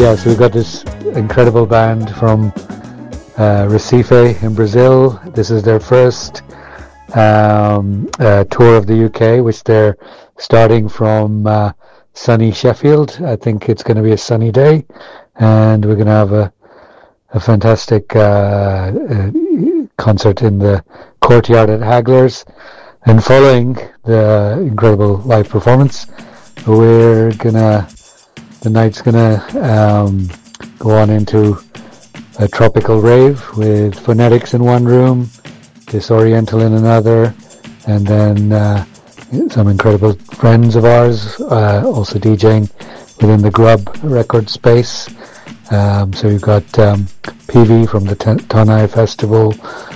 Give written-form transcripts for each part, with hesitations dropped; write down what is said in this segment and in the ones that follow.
so we've got this incredible band from Recife in Brazil. This is their first tour of the UK, which they're starting from sunny Sheffield. I think it's going to be a sunny day, and we're going to have a fantastic concert in the courtyard at Hagler's. And following the incredible live performance, the night's gonna go on into a tropical rave with Phonetics in one room, Disoriental in another, and then some incredible friends of ours also DJing within the Grub record space. So we've got PV from the Tonai Festival,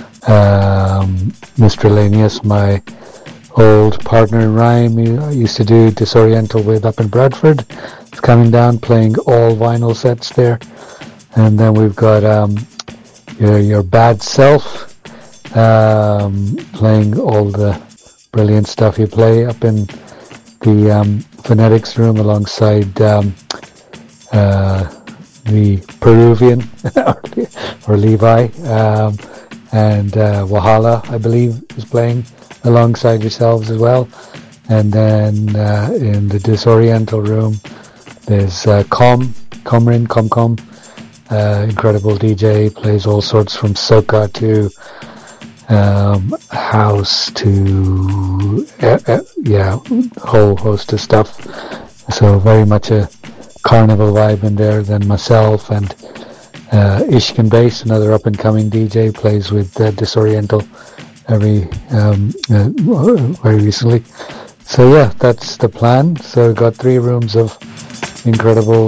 Mr. Lanius, my old partner in rhyme, I used to do Disoriental with up in Bradford. It's coming down, playing all vinyl sets there. And then we've got your Bad Self, playing all the brilliant stuff you play up in the Phonetics room alongside the Peruvian or Levi, and Wahala, I believe, is playing alongside yourselves as well. And then in the Disoriental room there's Comrin, incredible DJ, plays all sorts from soca to house to whole host of stuff. So very much a carnival vibe in there. Then myself and Ishkan Bass, another up and coming DJ, plays with Disoriental very recently. So yeah, that's the plan. So we've got 3 rooms of incredible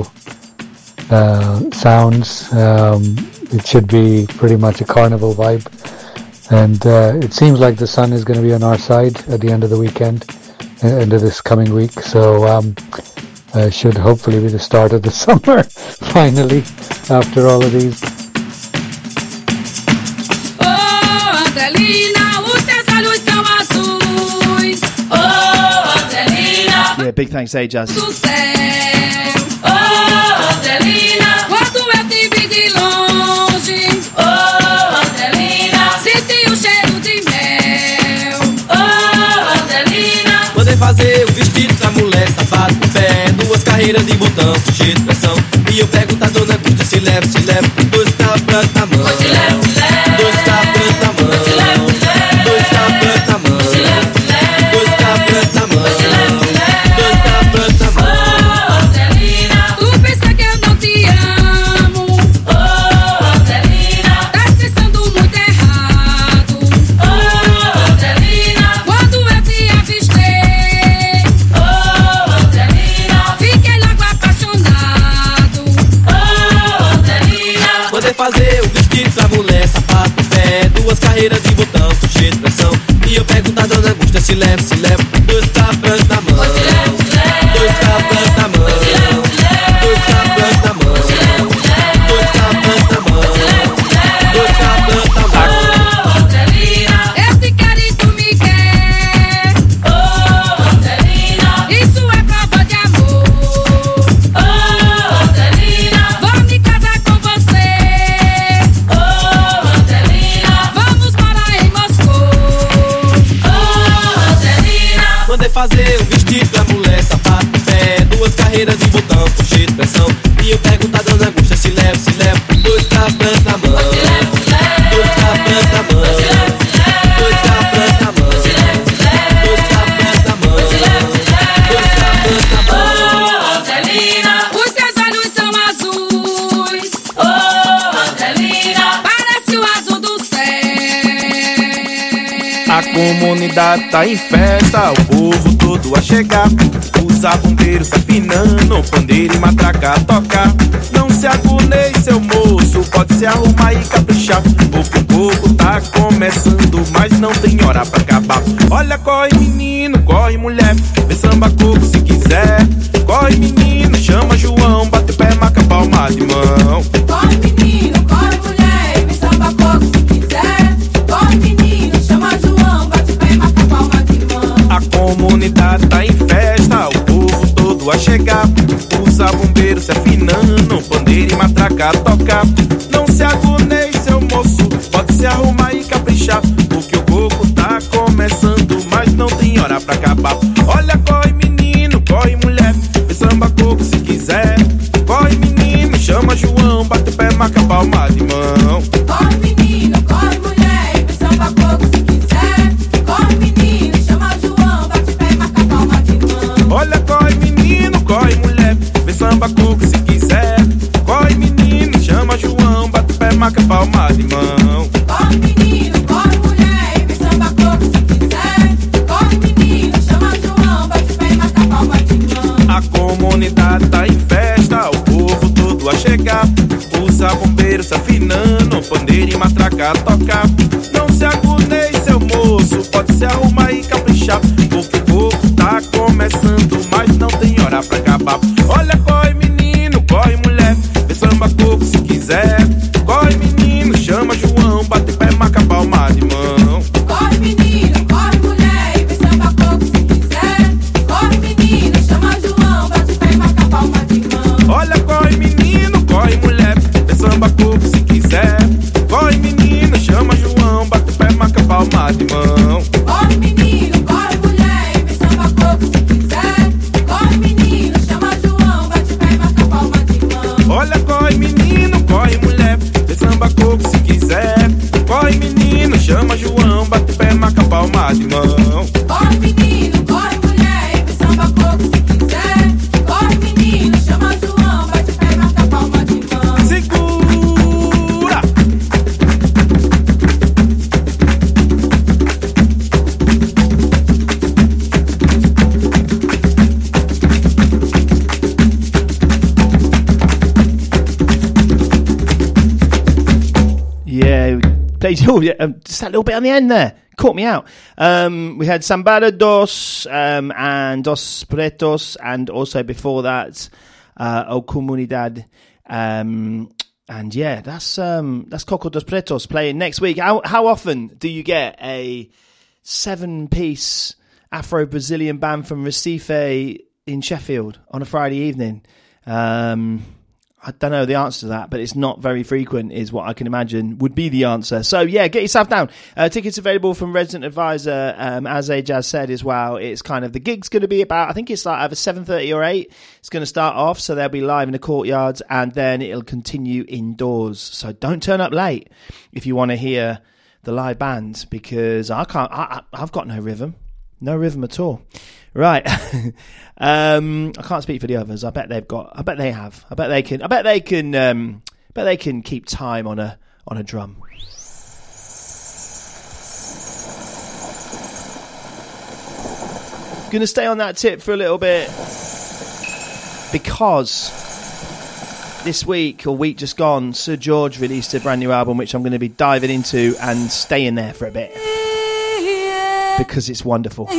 sounds. It should be pretty much a carnival vibe, and it seems like the sun is going to be on our side at the end of the weekend, end of this coming week. So should hopefully be the start of the summer finally, after all of these. Yeah, big thanks, Ajaz. Mandei fazer o vestido pra mulher, sapato no pé, 2 carreiras de botão, cheio de pressão. E eu pego, tá dona Gusta, se leva, 2 tapas na mão. 2 tapas na mão. 2 tapas na mão. 2 tapas na mão. 2 tapas na mão. Tu pensa que eu não te amo? Oh, Angelina, tá pensando muito errado. Oh, Angelina, quando eu te avistei. Oh, Angelina, fiquei logo apaixonado. Oh, Angelina, mandei fazer o vestido pra mulher, sapato no pé, 2 carreiras de botão, cheio de pressão. E eu pego, tá dona Gusta, se leva, 2 tapas na mão. 2 tapas na mão. 2 tapas na mão. 2 tapas na mão. 2 tapas na mão. oh, Angelina, esse quer e tu me quer. Oh, Angelina, isso é prova de amor. Oh, Angelina, vou me casar com você. Oh, Angelina, vamos morar em Moscou. Oh, Angelina, Mandei fazer o vestido pra mulher, sapato no pé, 2 carreiras de botão, cheio de pressão. E eu pego, tá dona Gusta, se leva, 2 tapas na mão. 2 tapas na mão. 2 tapas na mão. 2 tapas na mão. 2 tapas na mão. oh, Angelina, os teus olhos são azuis. Oh, Angelina, parece o azul do céu. A comunidade tá em festa, o povo todo a chegar. Os bombeiros se afinando, pandeiro e matraca a tocar. Não se agoneie, seu moço, pode se arrumar e caprichar. Pouco a pouco tá começando, mas não tem hora pra acabar. Olha, corre menino, corre mulher, vê samba coco se quiser. Corre menino, chama João, bate pé, marca palma de mão. Corre menino, corre mulher, vem samba coco se quiser. Corre menino, chama João, bate pé, marca palma de mão. A comunidade tá em festa, o povo todo a chegar. Os bombeiros se afinando, pandeiro matracar, tocar. Não se agoneie, seu moço, pode se arrumar e caprichar, porque o coco tá começando, mas não tem hora pra acabar. Olha, corre menino, corre mulher, vê samba coco se quiser. Corre menino, chama João, bate o pé, marca a palma de mão. Corre menino, corre mulher, vê samba coco se quiser. Corre menino, chama João, bate o pé, marca a palma de mão. Olha, corre menino, corre mulher, vê samba coco se quiser. Corre menino, chama João, bate o pé, marca a palma de mão. Corre menino, corre mulher, vê samba coco se quiser. Corre menino, chama João, bate o pé, marca a palma de mão. A comunidade tá em festa, o povo todo a chegar. Os bombeiros se afinando, pandeiro e matraca tocar. Não se agoneie, seu moço, pode se arrumar e caprichar, porque o coco tá começando, mas não tem hora pra acabar. Olha, corre menino, corre mulher, vê samba coco se quiser. Corre menino, chama João, bate pé, marca a palma de mão. Corre menino, corre mulher, vê samba coco se quiser. Corre menino, chama João, bate o pé, marca a palma de mão. Olha, corre menino, corre mulher, vê samba coco se quiser. Corre menino, chama João, bate pé, marca a palma de mão. Corre menino, corre mulher, vê samba coco se quiser. Corre menino, chama João, bate o pé, marca a palma de mão. Olha, corre menino, corre mulher, vê samba coco se quiser. Corre menino, chama João, bate pé, marca a palma de mão. Corre menino, corre mulher, vê samba coco se quiser. Corre menino, chama João, bate o pé, marca a palma de mão. Segura! Yeah, played just that little bit on the end there. Caught me out. We had Sambada Dos and Dos Pretos, and also before that, O Comunidad. And yeah, that's Coco Dos Pretos playing next week. How often do you get a 7-piece Afro-Brazilian band from Recife in Sheffield on a Friday evening? I don't know the answer to that, but it's not very frequent is what I can imagine would be the answer. So yeah, get yourself down. Tickets available from Resident Advisor, as Ajaz said as well. It's kind of, the gig's going to be about, I think it's like either 7:30 or 8. It's going to start off, so they'll be live in the courtyards, and then it'll continue indoors. So don't turn up late if you want to hear the live band, because I've got no rhythm. No rhythm at all. Right. I can't speak for the others. I bet they can keep time on a drum. Gonna stay on that tip for a little bit, because this week just gone, Sir George released a brand new album, which I'm going to be diving into and staying there for a bit, because it's wonderful.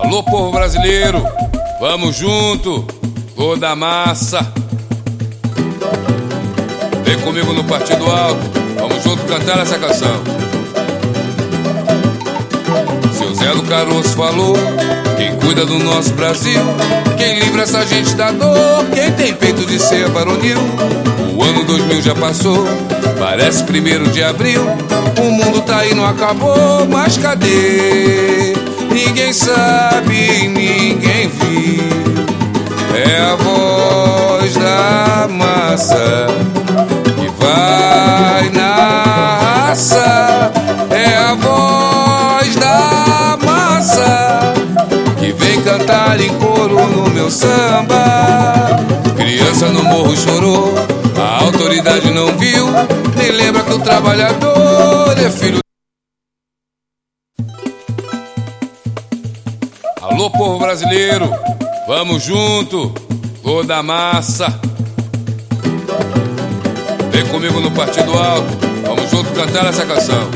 Alô, povo brasileiro, vamos junto, toda a massa. Vem comigo no Partido Alto, vamos junto cantar essa canção. Seu Zé do Caroço falou, quem cuida do nosso Brasil, quem livra essa gente da dor, quem tem peito de ser varonil. O ano 2000 já passou, parece 1º de abril. O mundo tá aí, não acabou, mas cadê? Ninguém sabe, ninguém viu. É a voz da massa que vai na raça. É a voz da massa que vem cantar em coro no meu samba. Criança no morro chorou, a autoridade não viu, nem lembra que o trabalhador é filho. Alô, povo brasileiro, vamos junto, toda a massa. Vem comigo no Partido Alto, vamos junto cantar essa canção.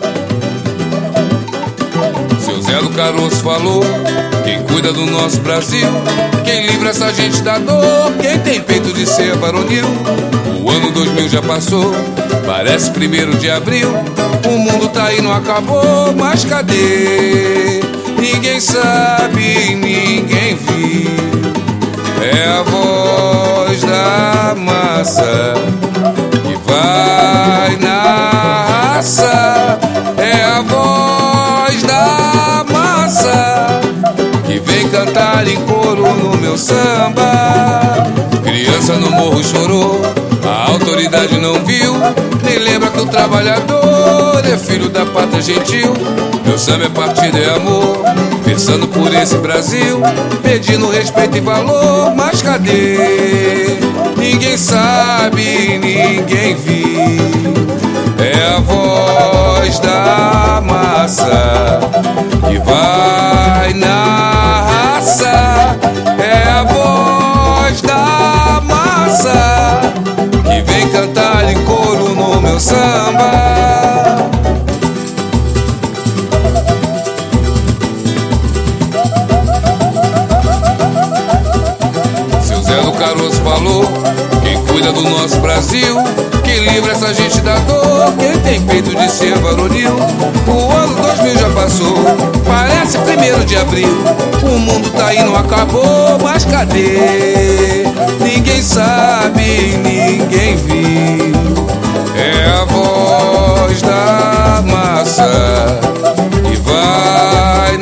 Seu Zé do Caroço falou, quem cuida do nosso Brasil, quem livra essa gente da dor, quem tem peito de ser varonil. O ano 2000 já passou, parece 1º de abril. O mundo tá aí, não acabou, mas cadê? Ninguém sabe, ninguém viu. É a voz da massa que vai na raça. É a voz da massa que vem cantar em coro no meu samba. Criança no morro chorou, a autoridade não viu, nem lembra que o trabalhador é filho da pátria gentil. Meu samba é partido, é amor, versando por esse Brasil, pedindo respeito e valor, mas cadê? Ninguém sabe, ninguém viu. É a voz da massa que vai na raça. É a voz da massa que vem cantar em coro no meu samba. Seu Zé do Caroço falou, quem cuida do nosso Brasil, quem livra essa gente da dor, quem tem peito de ser varonil. O ano 2000 já passou, parece 1º de abril. O mundo tá aí, não acabou, mas cadê? Ninguém sabe, ninguém viu. É a voz da massa que vai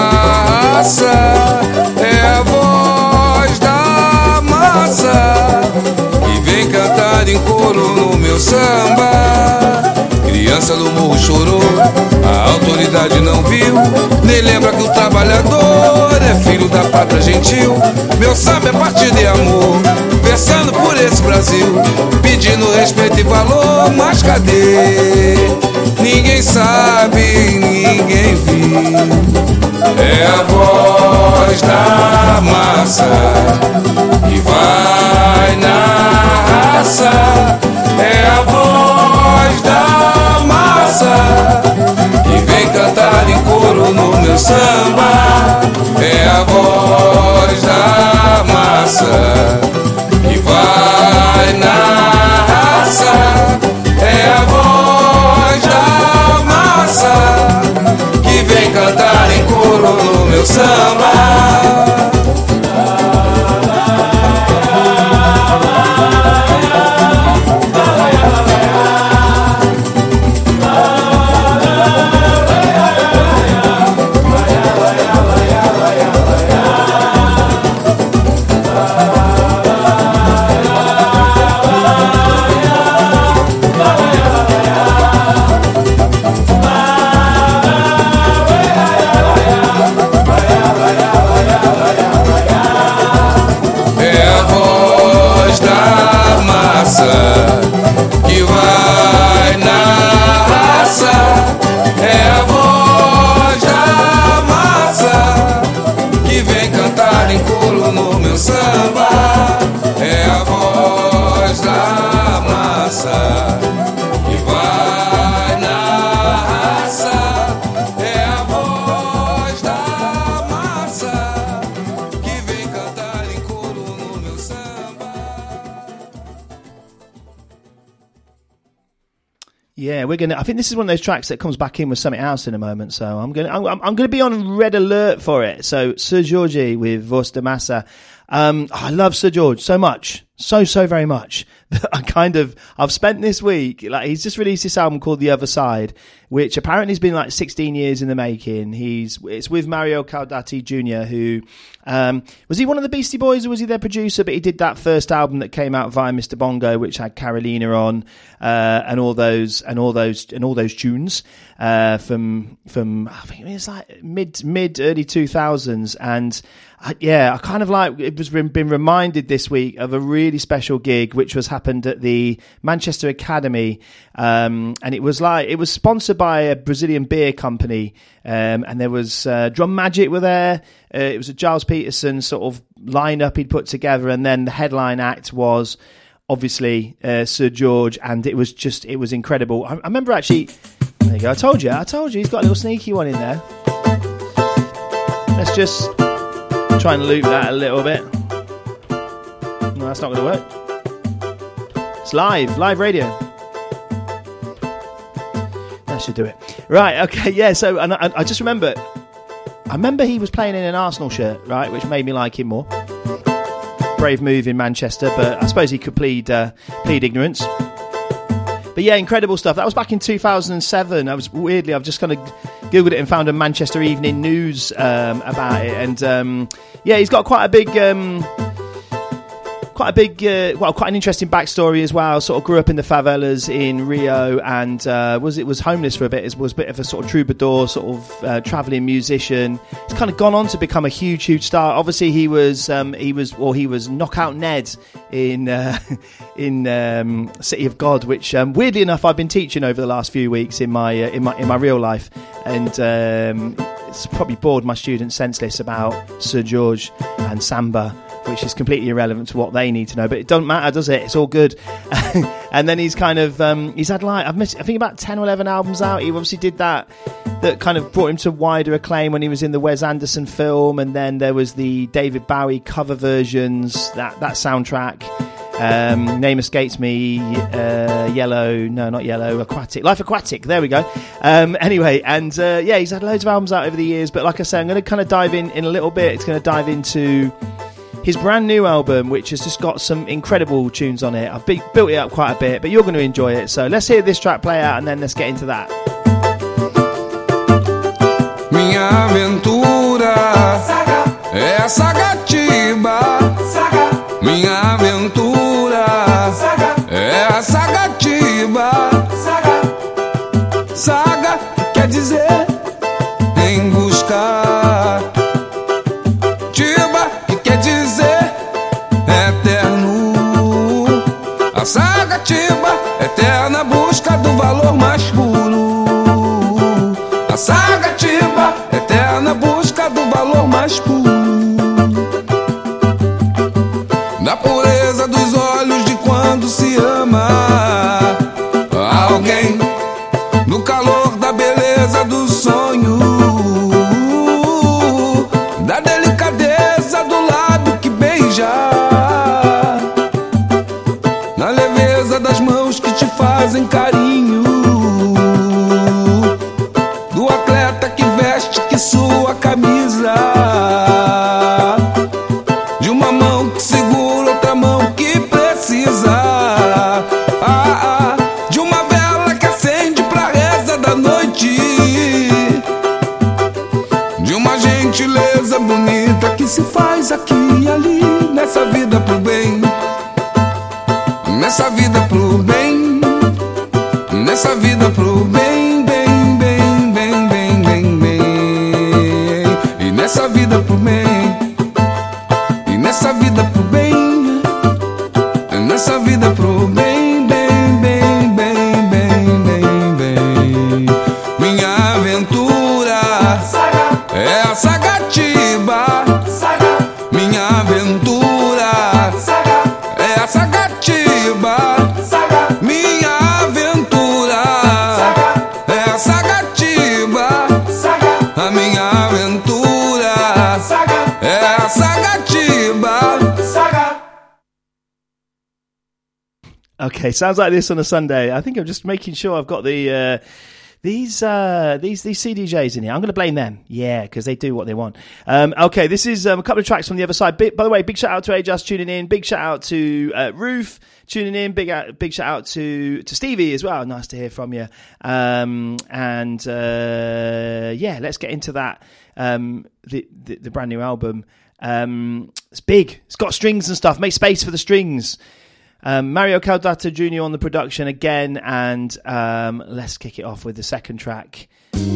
na raça. É a voz da massa que vem cantar em coro no meu samba. Criança no morro chorou, a autoridade não viu, nem lembra que o trabalhador é filho da pátria gentil. Meu samba é partido e amor, versando por esse Brasil, pedindo respeito e valor, mas cadê? Ninguém sabe, ninguém viu. É a voz da massa que vai na raça. É a voz da massa que vem cantar em coro no meu samba. É a voz da massa que vai na raça. É a voz da massa que vem cantar em coro no meu samba. vai, Yeah, we're gonna. I think this is one of those tracks that comes back in with something else in a moment. So I'm gonna be on red alert for it. So Sir Georgie with Voz de Massa. I love Sir George so much, so very much that I've spent this week, like, he's just released this album called The Other Side, which apparently has been like 16 years in the making. It's with Mario Caudati Jr., who was he one of the Beastie Boys, or was he their producer? But he did that first album that came out via Mr. Bongo, which had Carolina on, and all those tunes from I think it was like mid early 2000s. And I kind of like it was been reminded this week of a really special gig which happened at the Manchester Academy, and it was sponsored by a Brazilian beer company, and there was Drum Magic were there. It was a Giles Peterson sort of lineup he'd put together, and then the headline act was obviously Sir George, and it was incredible. I remember actually. There you go. I told you. He's got a little sneaky one in there. Let's just try and loop that a little bit. No, that's not going to work. It's live radio. That should do it. Right, okay, yeah, so and I just remember he was playing in an Arsenal shirt, right, which made me like him more. Brave move in Manchester, but I suppose he could plead ignorance. But yeah, incredible stuff. That was back in 2007. I've just kind of Googled it and found a Manchester Evening News about it. And he's got quite an interesting backstory as well. Sort of grew up in the favelas in Rio, and was homeless for a bit. Was a bit of a sort of troubadour, sort of travelling musician. He's kind of gone on to become a huge star. Obviously, he was Knockout Ned in City of God, which weirdly enough I've been teaching over the last few weeks in my real life, and it's probably bored my students senseless about Sir George and samba, which is completely irrelevant to what they need to know, but it doesn't matter, does it? It's all good. And then he's kind of he's had I think about 10 or 11 albums out. He obviously did that kind of brought him to wider acclaim when he was in the Wes Anderson film, and then there was the David Bowie cover versions, that soundtrack. Name escapes me. Life Aquatic. There we go. Anyway, and he's had loads of albums out over the years, but like I say, I'm going to kind of dive in a little bit. It's going to dive into his brand new album, which has just got some incredible tunes on it. I've built it up quite a bit, but you're going to enjoy it. So let's hear this track play out, and then let's get into that. Minha aventura é Sagatiba. Minha aventura é Sagatiba. Saga quer dizer em buscar. Tiba que quer dizer eterno. A Sagatiba eterna busca do valor mais puro. A Sagatiba eterna busca do valor mais puro. Da pureza dos olhos de quando se ama alguém, no calor da beleza do sonho, da delicadeza do lábio que beija, na leveza das mãos que te fazem carinho, do atleta que veste que sua camisa, de uma mão que segura outra mão que precisa, de uma vela que acende pra reza da noite, de uma gentileza bonita que se faz aqui e ali, nessa vida pro bem, nessa vida pro bem, nessa vida pro bem, bem, bem, bem, bem, bem, bem, e nessa vida pro bem, e nessa vida pro bem, nessa vida pro bem, bem, bem, bem, bem, bem, bem. Minha aventura é a Sagatiba. Minha aventura é a Sagatiba. Okay, sounds like this on a Sunday. I think I'm just making sure I've got the these CDJs in here. I'm going to blame them, yeah, because they do what they want. Okay, this is a couple of tracks from the other side. By the way, big shout out to Ajaz tuning in. Big shout out to Ruth tuning in. Big shout out to Stevie as well. Nice to hear from you. Yeah, let's get into that. The brand new album. It's big. It's got strings and stuff. Make space for the strings. Mario Caldata Jr. on the production again, and let's kick it off with the second track.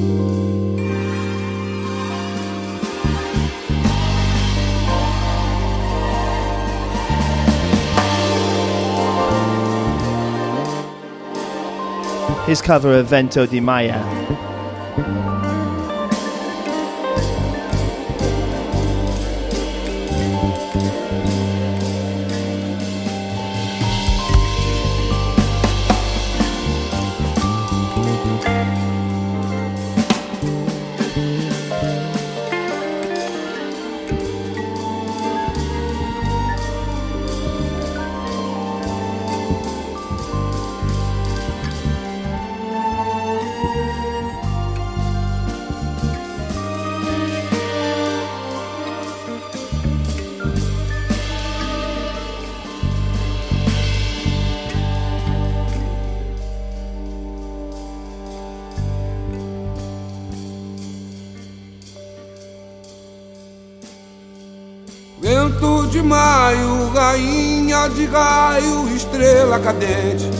His cover of Vento di Maya. Vento de maio, rainha de raio, estrela cadente.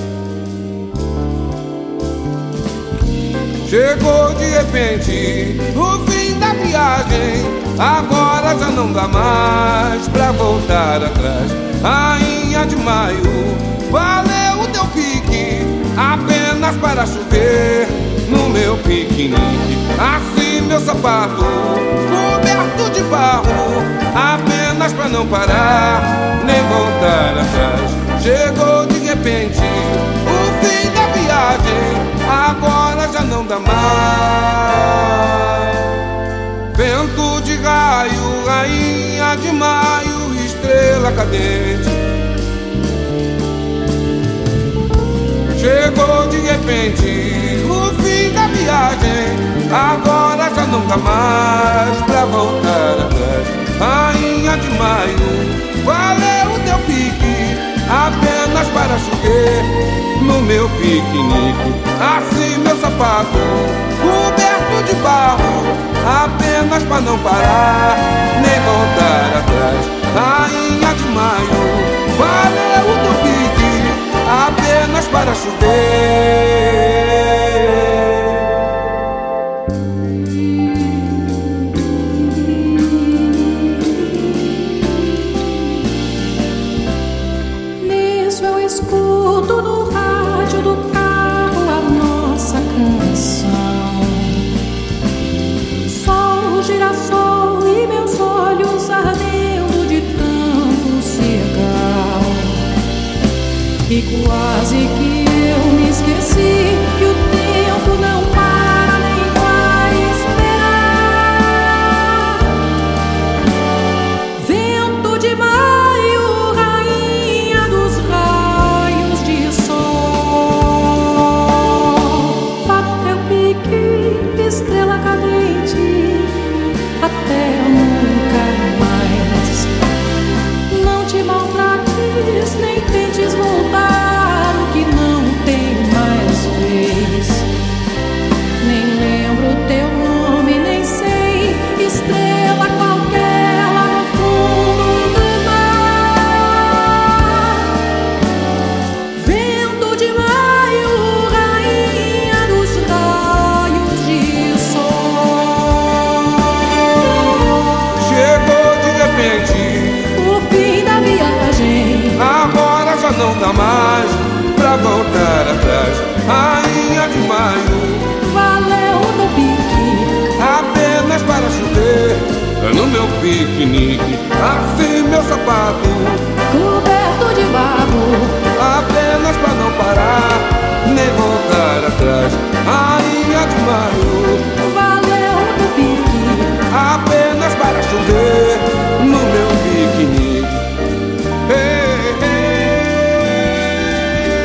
Chegou de repente o fim da viagem. Agora já não dá mais pra voltar atrás. Rainha de maio, valeu o teu pique, apenas para chover no meu piquenique. Assim meu sapato, coberto de barro, apenas pra não parar, nem voltar atrás. Chegou de repente o fim da viagem, agora já não dá mais. Vento de raio, rainha de maio, estrela cadente. Chegou de repente o fim da viagem, agora já não dá mais pra voltar atrás. Rainha de maio, valeu o teu pique, apenas para chover no meu piquenique. Assim meu sapato, coberto de barro, apenas para não parar, nem voltar atrás. Rainha de maio, valeu o teu pique, apenas para chover. Nisso eu escuto no rádio do carro a nossa canção. Sol, girassol e meus olhos ardendo de tanto cigarro. E quase que eu me esqueci que o tempo não para nem vai esperar. Vento de maio, rainha dos raios de sol, vá no teu pique, estrela cadente, até nunca mais. Não te maltrates, nem tentes voltar, o que não tem mais vez. Nem lembro teu nome, nem sei, estrela qualquer lá no fundo do mar. Vento de maio, rainha dos raios de sol. Chegou de repente O fim da viagem, agora já não dá mais pra voltar atrás. Rainha de maio, valeu no pique, apenas para chover no meu piquenique. Assim meu sapato, coberto de barro, apenas pra não parar, nem voltar atrás. Rainha de maio, valeu no pique, apenas para chover no meu piquenique. Hey, hey.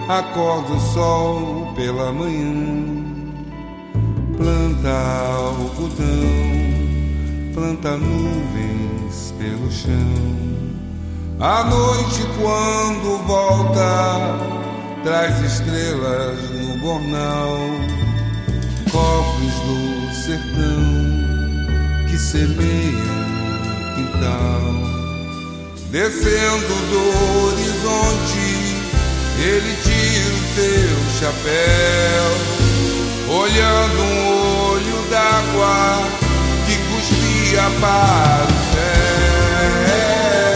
acorda o sol pela manhã, planta algodão, planta nuvens pelo chão. A noite quando volta traz estrelas no bornal, cofres do sertão que semeiam no quintal. Descendo do horizonte, ele tira o seu chapéu, olhando um olho d'água que cuspia para o céu.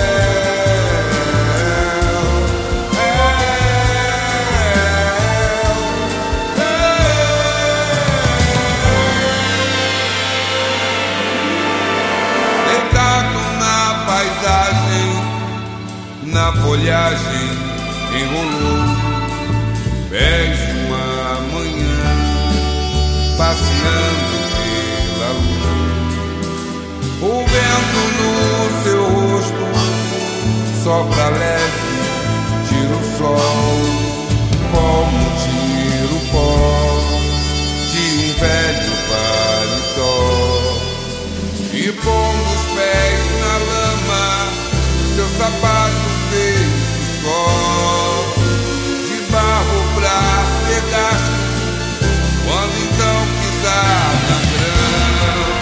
Na folhagem enrolou pés de uma manhã, passeando pela lua. O vento no seu rosto sopra leve, tira o sol, como tira o pó de um velho paletó. E pondo os pés na lama, seu sapato fez o sol de barro pra ser gasto, quando então pisar na grama.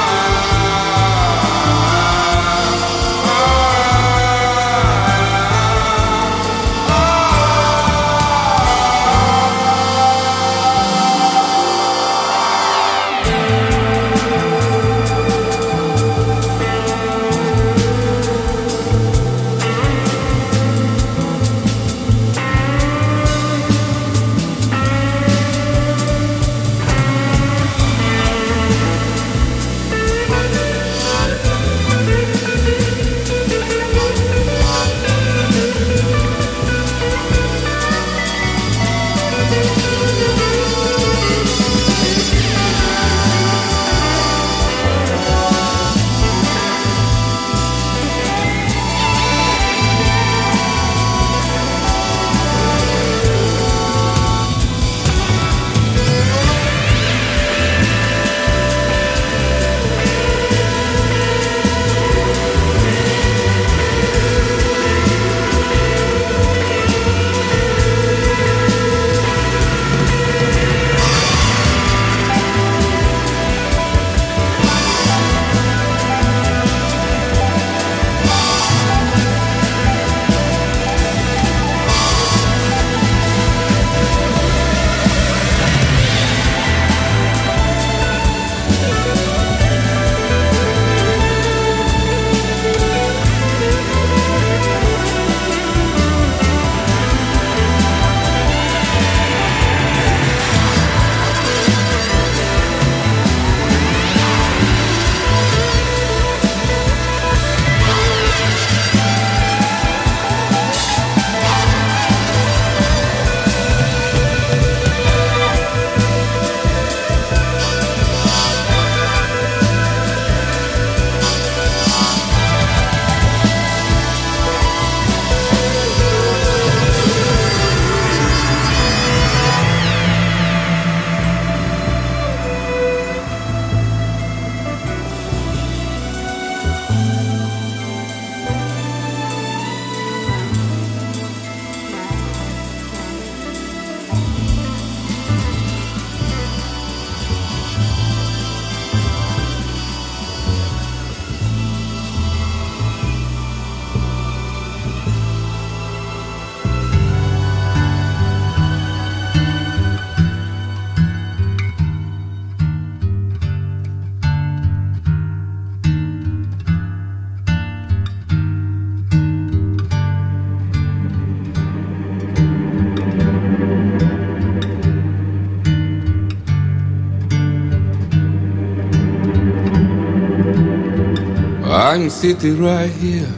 I'm sitting right here,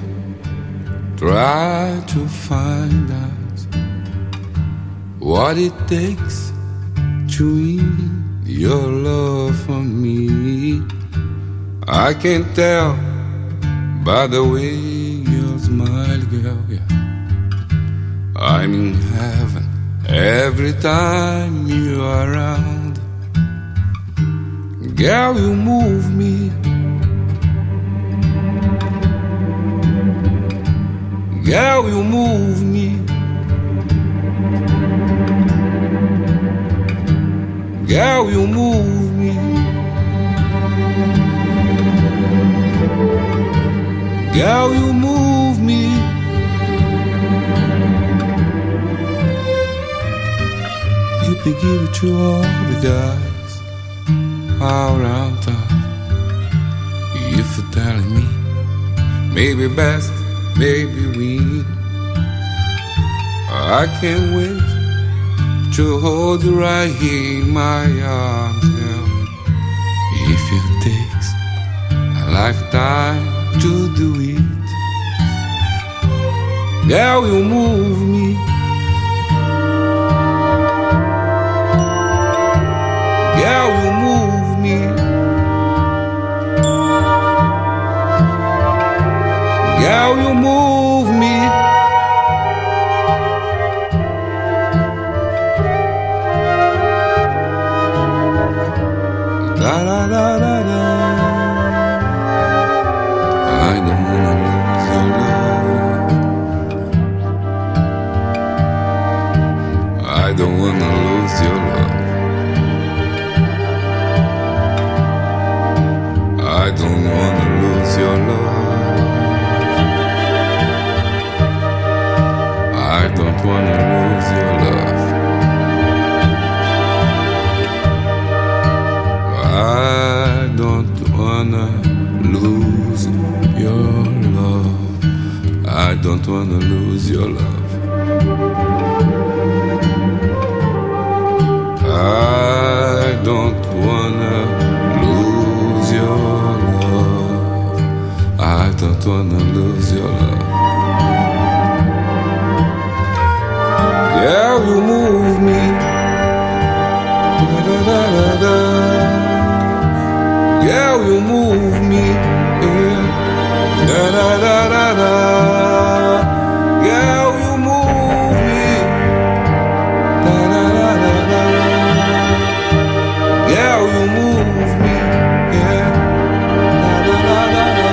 try to find out what it takes to win your love for me. I can tell by the way you smile, girl, yeah. I'm in heaven Every time you are around, girl, you move me. Girl, you move me. Girl, you move me. Girl, you move me. You can give it to all the guys all around town. If you're telling me, maybe best, maybe we. I can't wait to hold you right here in my arms, girl. If it takes a lifetime to do it, girl, you move me. Girl, you move me. Girl, you move me. Da da da da da. I don't wanna lose your love. I don't wanna lose your love. I don't wanna lose your love. I don't wanna lose your love. I don't wanna lose your love. I don't wanna lose your love. I don't wanna lose your love. I don't wanna lose your love. Yeah, you move me. Da, da, da, da, da. Yeah, you move me. Yeah. Da da da da da. Yeah, you move me. Da da da da da. Yeah, you move me. Yeah. Da da da da da.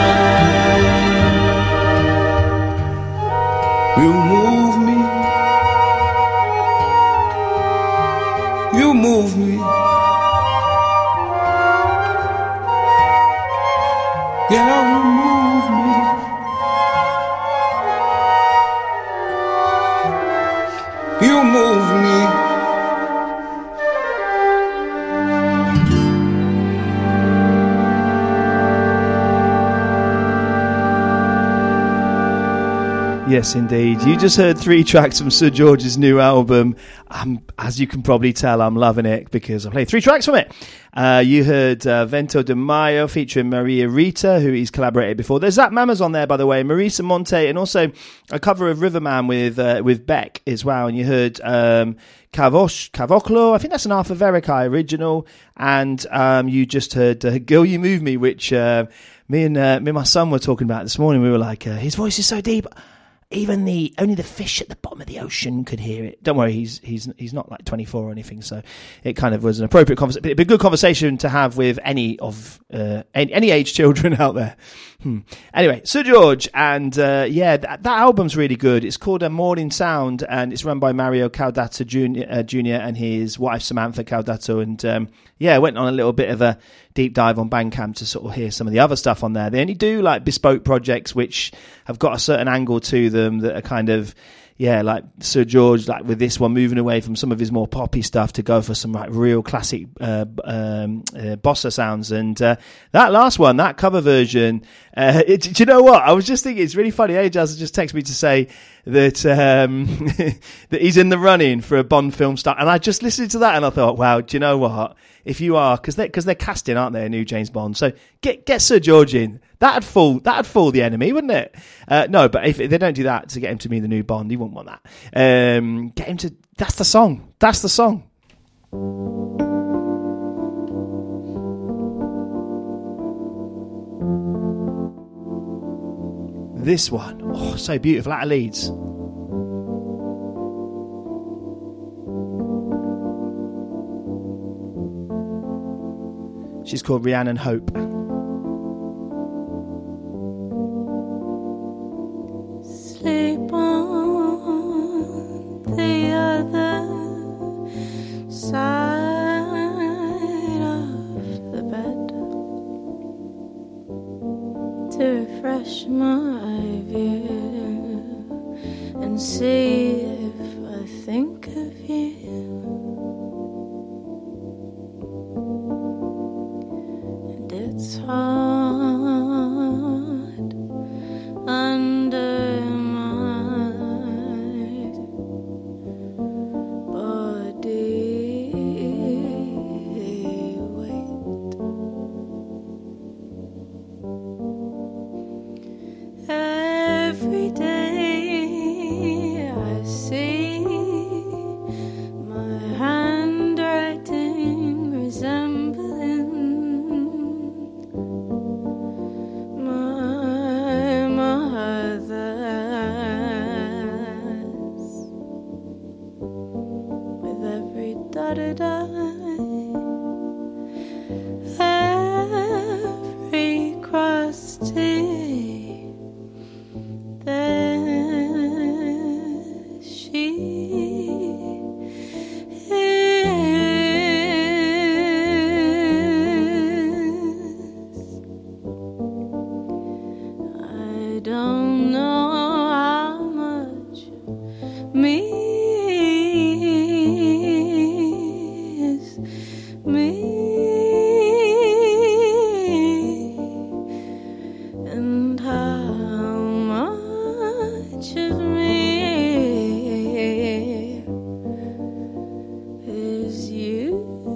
You move me. You move me. Yeah, you move me. You move me. Yes, indeed. You just heard 3 tracks from Sir George's new album. As you can probably tell, I'm loving it because I played 3 tracks from it. You heard Vento de Mayo featuring Maria Rita, who he's collaborated before. There's Zach Mamas on there, by the way, Marisa Monte, and also a cover of Riverman with Beck as well. And you heard Cavoclo, I think that's an Arthur Vericai original. And you just heard Girl You Move Me, which me and my son were talking about this morning. We were like, his voice is so deep. Even only the fish at the bottom of the ocean could hear it. Don't worry, he's not like 24 or anything, so it kind of was an appropriate conversation. It'd be a good conversation to have with any age children out there. Anyway, Sir George, and that album's really good. It's called A Morning Sound, and it's run by Mario Caudato Jr. and his wife Samantha Caudato, and went on a little bit of a deep dive on Bandcamp to sort of hear some of the other stuff on there. They only do like bespoke projects which have got a certain angle to them that are kind of, like Sir George, like with this one, moving away from some of his more poppy stuff to go for some like real classic bossa sounds. And that last one, that cover version, do you know what? I was just thinking, it's really funny. Ajaz just texted me to say that that he's in the running for a Bond film star, and I just listened to that and I thought, wow, do you know what? If you are, because they're casting, aren't they, a new James Bond? So get Sir George in. That'd fool the enemy, wouldn't it? No, but if they don't do that to get him to be the new Bond, he wouldn't want that. Get him to. That's the song. That's the song. This one, so beautiful, out of Leeds. is called Rhiannon Hope. Sleep on the other side of the bed to refresh my view and see if I think of you. And it's hard under my body weight. Every day I see my handwriting resembling my mother's. With every dotted eye, every crossed T, there she is. I don't know how much me is me, and how much of me is you.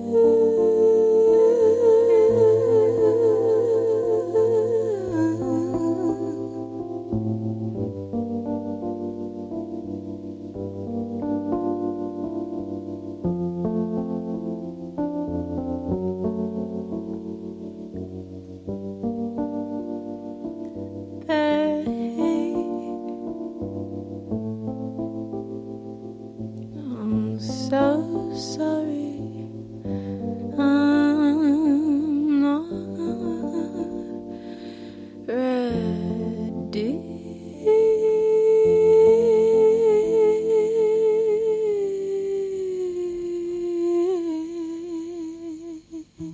I'm so sorry. I'm not ready.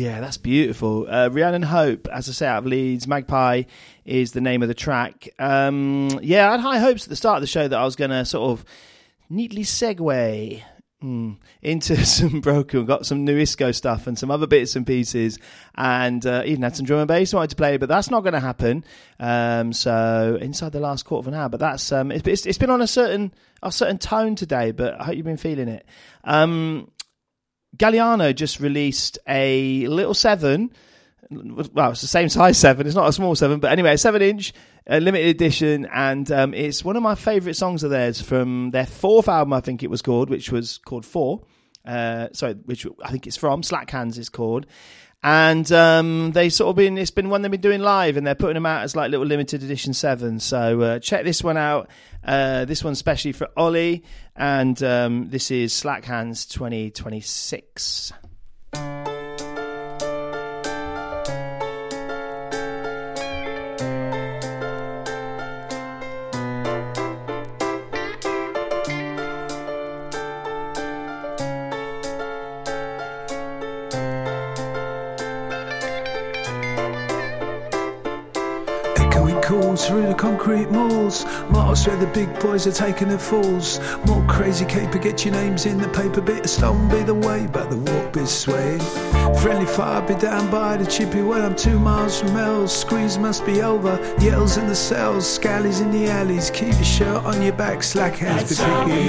Yeah, that's beautiful. Rhiannon Hope, as I say, out of Leeds. Magpie is the name of the track. I had high hopes at the start of the show that I was going to sort of neatly segue into some Broken. Got some new Isco stuff and some other bits and pieces, and even had some drum and bass I wanted to play, but that's not going to happen. So inside the last quarter of an hour, but that's it's been on a certain tone today, but I hope you've been feeling it. Galliano just released a little 7. Well, it's the same size 7. It's not a small 7, but anyway, a 7-inch limited edition, and it's one of my favourite songs of theirs from their 4th album, I think it was called, which was called 4. Which I think it's from Slack Hands is called. And it's been one they've been doing live, and they're putting them out as like little limited edition 7. So check this one out. This one's especially for Ollie, and this is Slack Hands 2026. Through the concrete malls, miles where the big boys are taking their falls. More crazy caper, get your names in the paper. Bit of stone be the way, but the walk be swaying. Friendly fire be down by the chippy when I'm 2 miles from Mel's. Squeeze must be over, yells in the cells, scallies in the alleys. Keep your shirt on your back, slack hands be picking.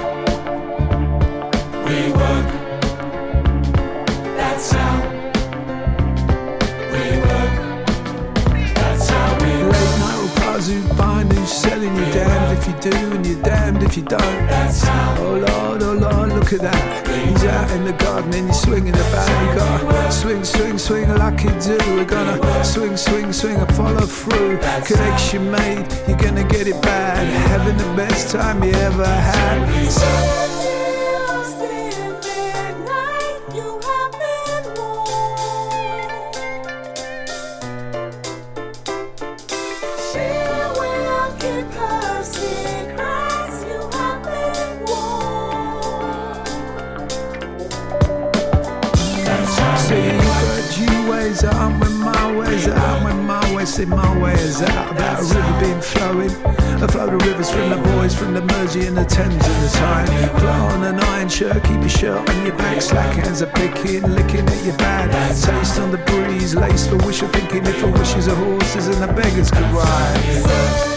We work. That's how. Who's buying, who's selling? You're damned if you do and you're damned if you don't. That's how. Oh Lord, look at that. He's out in the garden and he's swinging the bat. We gotta swing, swing, swing like he do. We're gonna swing, swing, swing and follow through. Connection made, you're gonna get it bad. Having the best time you ever had. I'm with my ways out, I'm with my ways, see my way is out. About a river being flowing, a flow of rivers from the boys, from the Mersey and the Thames in the time. Put on an iron shirt, keep your shirt on your back, slack hands are picking, licking at your bag. Taste on the breeze, lace for wish of thinking if a wishes of horses and the beggars could ride.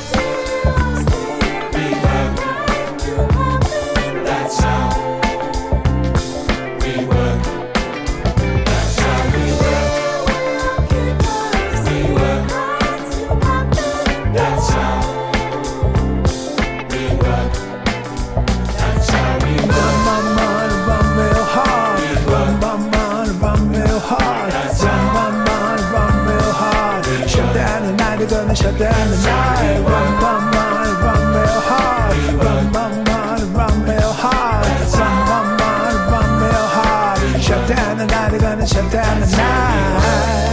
Shut down the night, run, run, run, run real hard. Run, run, run, run real hard. Run, run, run, run real hard. Shut down the night, they're gonna shut down the night.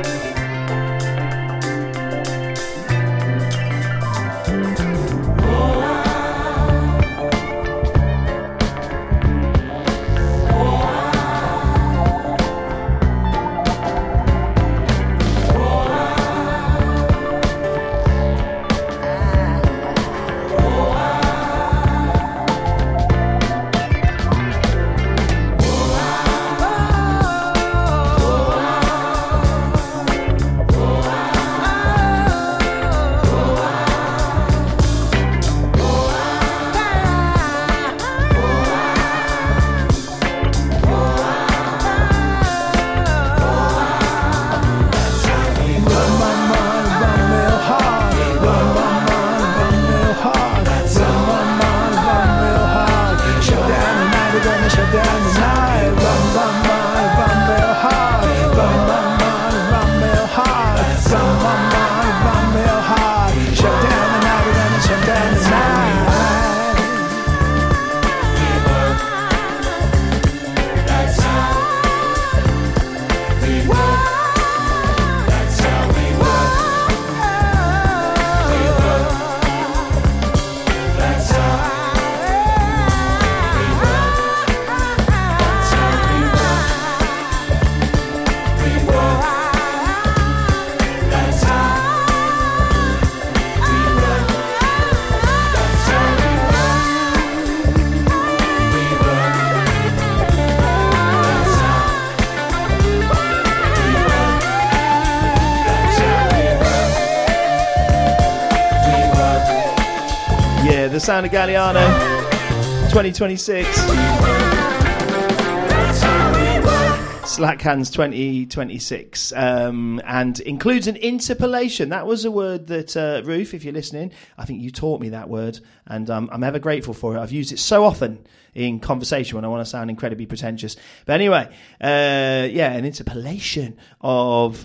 Oh sound of Galliano 2026. Slack Hands 2026, and includes an interpolation. That was a word that, Ruth, if you're listening, I think you taught me that word, and I'm ever grateful for it. I've used it so often in conversation when I want to sound incredibly pretentious. But anyway, an interpolation of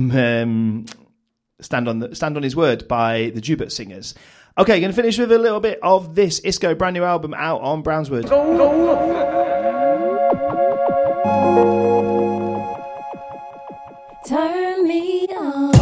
Stand on His Word by the Jubert Singers. Okay, going to finish with a little bit of this Isco brand new album out on Brownswood. Turn me on.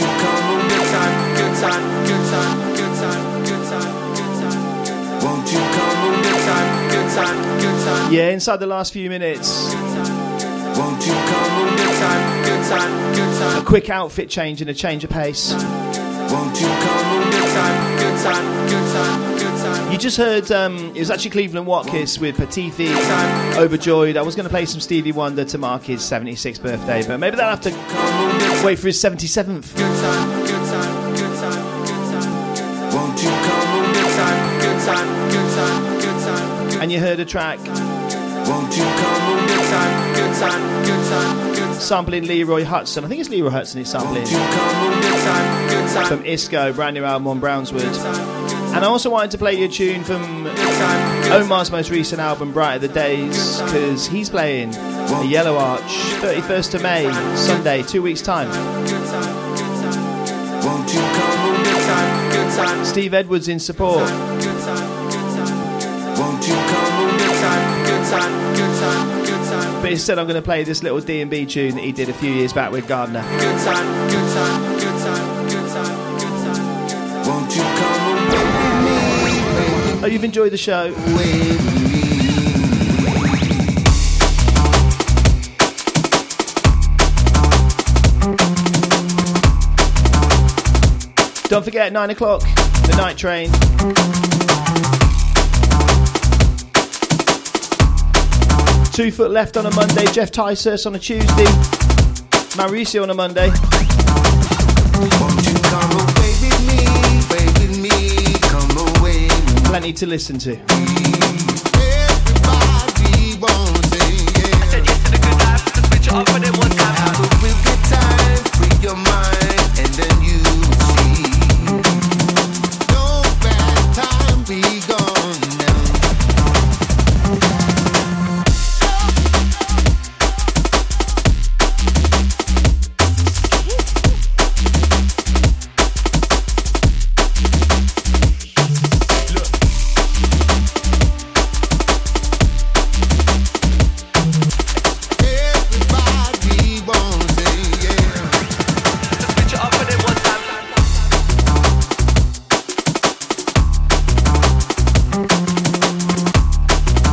Won't you come? Yeah, inside the last few minutes. Won't you come on? Good time, good time, good time. A quick outfit change and a change of pace. Won't you come on? Good time, good time, good time, good time. You just heard, it was actually Cleveland Watkins with Patifi, Overjoyed. I was going to play some Stevie Wonder to mark his 76th birthday, but maybe they'll have to wait for his 77th. Good time, good time, good time, good time. Won't you come on? Good time, good time, good time, good time. And you heard a track. Won't you come on? Good time, good time, good time, good time. Sampling Leroy Hudson. I think it's Leroy Hudson he's sampling. Won't you come on? Good time, good time. From Isco, brand new album on Brownswood. And I also wanted to play you a tune from Omar's most recent album, Brighter the Days, because he's playing the Yellow Arch, 31st of May, Sunday, 2 weeks' time. Won't you come on? Good time, good time. Steve Edwards in support. Won't you come on? Good time, good time, good time, good time. But instead I'm going to play this little D&B tune that he did a few years back with Gardner. Good time, good time, good time, good time, good time. Won't you come on? Oh, you've enjoyed the show? Don't forget, 9 o'clock, the night train. 2 Foot Left on a Monday, Jeff Tysers on a Tuesday, Mauricio on a Monday. Won't you come away with me, come away with me. Plenty to listen to.